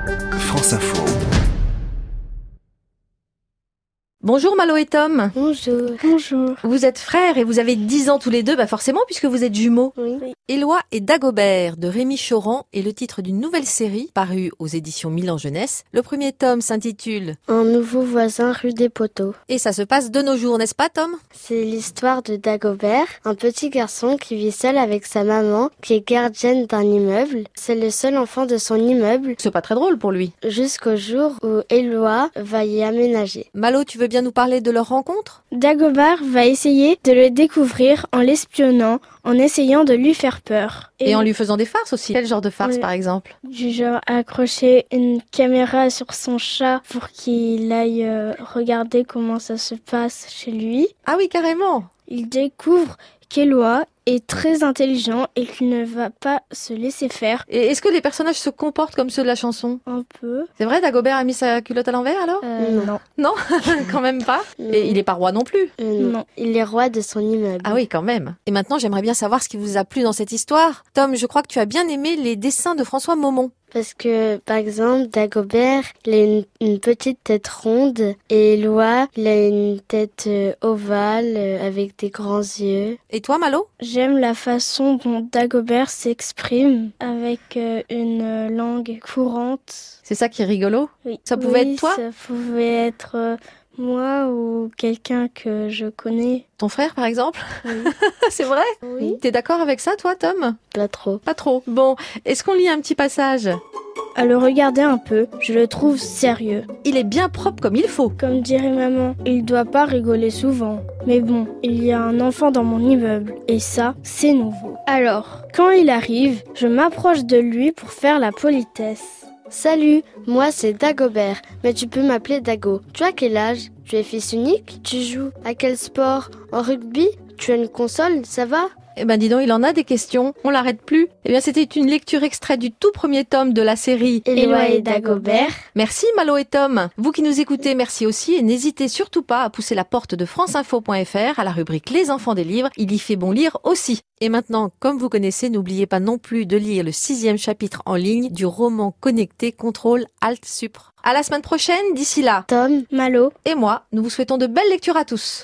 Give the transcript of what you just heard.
France Info. Bonjour Malo et Tom. Bonjour. Bonjour. Vous êtes frères et vous avez 10 ans tous les deux, forcément puisque vous êtes jumeaux. Oui. Éloi et Dagobert de Rémi Choran est le titre d'une nouvelle série parue aux éditions Milan Jeunesse. Le premier tome s'intitule Un nouveau voisin rue des Poteaux. Et ça se passe de nos jours, n'est-ce pas Tom ? C'est l'histoire de Dagobert, un petit garçon qui vit seul avec sa maman, qui est gardienne d'un immeuble. C'est le seul enfant de son immeuble, C'est pas très drôle pour lui. jusqu'au jour où Éloi va y aménager. Malo, tu veux bien nous parler de leur rencontre ? Dagobert va essayer de le découvrir en l'espionnant, en essayant de lui faire peur. Et en lui faisant des farces aussi. Quel genre de farce Oui. par exemple ? Du genre accrocher une caméra sur son chat pour qu'il aille regarder comment ça se passe chez lui. Ah oui, carrément. Il découvre qu'Éloi est très intelligent et qu'il ne va pas se laisser faire Et est-ce que les personnages se comportent comme ceux de la chanson ? un peu. C'est vrai, Dagobert a mis sa culotte à l'envers alors ? Non. Non, quand même pas. Et il est pas roi non plus. Non. Non. Il est roi de son immeuble. Ah oui, quand même. Et maintenant, j'aimerais bien savoir ce qui vous a plu dans cette histoire. Tom, je crois que tu as bien aimé les dessins de François Momon. Parce que, par exemple, Dagobert, il a une petite tête ronde et Éloi, il a une tête ovale avec des grands yeux. Et toi, Malo ? J'aime la façon dont Dagobert s'exprime avec une langue courante. C'est ça qui est rigolo. Oui. Ça pouvait être toi ? Ça pouvait être moi ou quelqu'un que je connais. Ton frère, par exemple ? Oui. C'est vrai ? Oui. T'es d'accord avec ça, toi, Tom ? Pas trop. Pas trop. Bon, est-ce qu'on lit un petit passage ? À le regarder un peu, je le trouve sérieux. Il est bien propre comme il faut. Comme dirait maman, il doit pas rigoler souvent. Mais bon, il y a un enfant dans mon immeuble, et ça, c'est nouveau. Alors, quand il arrive, je m'approche de lui pour faire la politesse. Salut, moi c'est Dagobert, mais tu peux m'appeler Dago. Tu as quel âge ? Tu es fils unique ? Tu joues à quel sport ? En rugby ? Tu as une console, ça va ? Eh ben dis donc, il en a des questions. On l'arrête plus. Eh bien, c'était une lecture extraite du tout premier tome de la série Éloi et Dagobert. Merci Malo et Tom. Vous qui nous écoutez, merci aussi et n'hésitez surtout pas à pousser la porte de franceinfo.fr à la rubrique Les enfants des livres. Il y fait bon lire aussi. Et maintenant, comme vous connaissez, n'oubliez pas non plus de lire le 6e chapitre en ligne du roman connecté Contrôle Alt Supre. À la semaine prochaine. D'ici là, Tom, Malo. et moi, nous vous souhaitons de belles lectures à tous.